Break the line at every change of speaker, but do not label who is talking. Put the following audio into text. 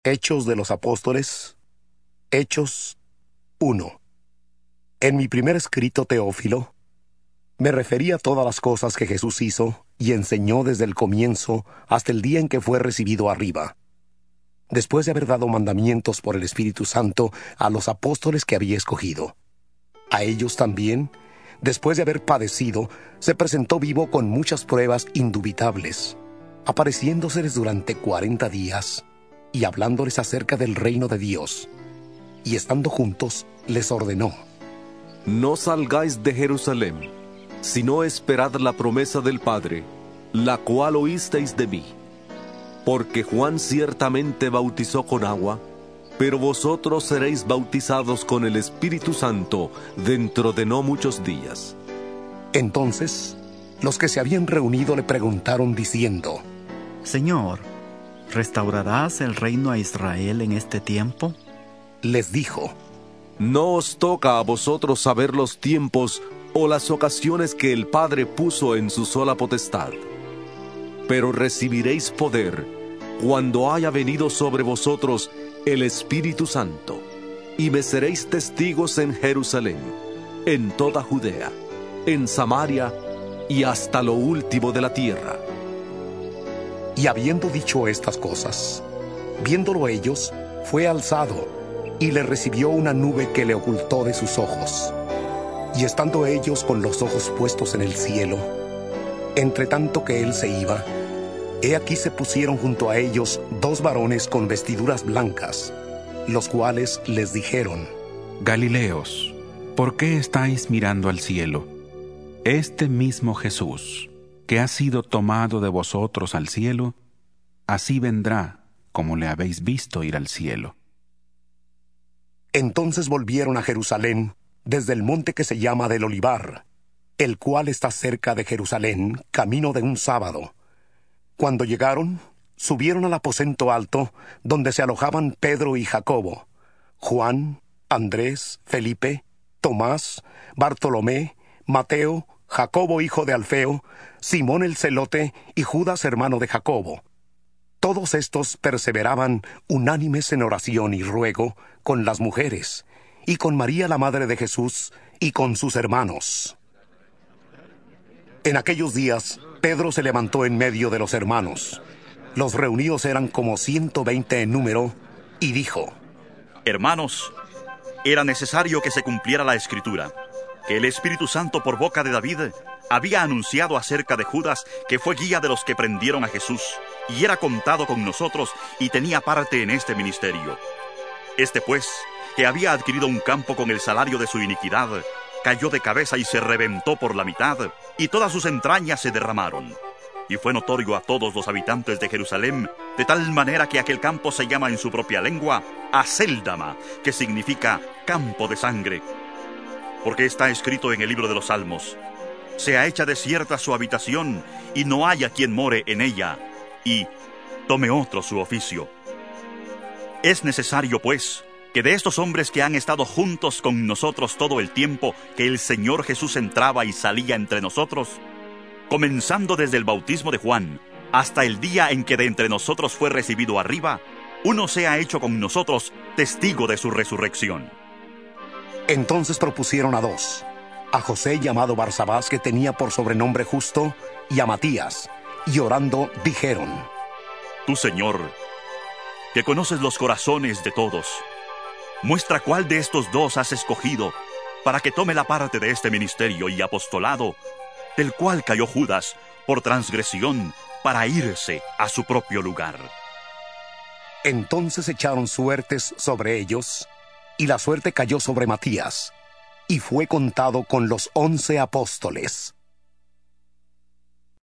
Hechos de los Apóstoles, Hechos 1. En mi primer escrito, Teófilo, me referí a todas las cosas que Jesús hizo y enseñó desde el comienzo hasta el día en que fue recibido arriba, después de haber dado mandamientos por el Espíritu Santo a los apóstoles que había escogido. A ellos también, después de haber padecido, se presentó vivo con muchas pruebas indubitables, apareciéndoseles durante 40 días y hablándoles acerca del reino de Dios. Y estando juntos, les ordenó:
No salgáis de Jerusalén, sino esperad la promesa del Padre, la cual oísteis de mí. Porque Juan ciertamente bautizó con agua, pero vosotros seréis bautizados con el Espíritu Santo dentro de no muchos días.
Entonces, los que se habían reunido le preguntaron diciendo:
Señor, ¿restaurarás el reino a Israel en este tiempo?
Les dijo:
No os toca a vosotros saber los tiempos o las ocasiones que el Padre puso en su sola potestad. Pero recibiréis poder cuando haya venido sobre vosotros el Espíritu Santo, y me seréis testigos en Jerusalén, en toda Judea, en Samaria y hasta lo último de la tierra.
Y habiendo dicho estas cosas, viéndolo ellos, fue alzado, y le recibió una nube que le ocultó de sus ojos. Y estando ellos con los ojos puestos en el cielo, entre tanto que él se iba, he aquí se pusieron junto a ellos 2 varones con vestiduras blancas, los cuales les dijeron:
Galileos, ¿por qué estáis mirando al cielo? Este mismo Jesús, que ha sido tomado de vosotros al cielo, así vendrá como le habéis visto ir al cielo.
Entonces volvieron a Jerusalén desde el monte que se llama del Olivar, el cual está cerca de Jerusalén, camino de un sábado. Cuando llegaron, subieron al aposento alto, donde se alojaban Pedro y Jacobo, Juan, Andrés, Felipe, Tomás, Bartolomé, Mateo, Jacobo hijo de Alfeo, Simón el celote y Judas hermano de Jacobo. Todos estos perseveraban unánimes en oración y ruego con las mujeres, y con María la madre de Jesús, y con sus hermanos. En aquellos días, Pedro se levantó en medio de los hermanos. Los reunidos eran como 120 en número, y dijo:
Hermanos, era necesario que se cumpliera la Escritura, que el Espíritu Santo por boca de David había anunciado acerca de Judas, que fue guía de los que prendieron a Jesús, y era contado con nosotros y tenía parte en este ministerio. Este pues, que había adquirido un campo con el salario de su iniquidad, cayó de cabeza y se reventó por la mitad, y todas sus entrañas se derramaron. Y fue notorio a todos los habitantes de Jerusalén, de tal manera que aquel campo se llama en su propia lengua Acéldama, que significa campo de sangre. Porque está escrito en el libro de los Salmos: sea hecha desierta su habitación, y no haya quien more en ella, y tome otro su oficio. Es necesario, pues, que de estos hombres que han estado juntos con nosotros todo el tiempo que el Señor Jesús entraba y salía entre nosotros, comenzando desde el bautismo de Juan hasta el día en que de entre nosotros fue recibido arriba, uno sea hecho con nosotros testigo de su resurrección.
Entonces propusieron a 2, a José llamado Barsabás, que tenía por sobrenombre Justo, y a Matías, y orando dijeron:
Tú, Señor, que conoces los corazones de todos, muestra cuál de estos 2 has escogido para que tome la parte de este ministerio y apostolado, del cual cayó Judas por transgresión para irse a su propio lugar.
Entonces echaron suertes sobre ellos, y la suerte cayó sobre Matías, y fue contado con los 11 apóstoles.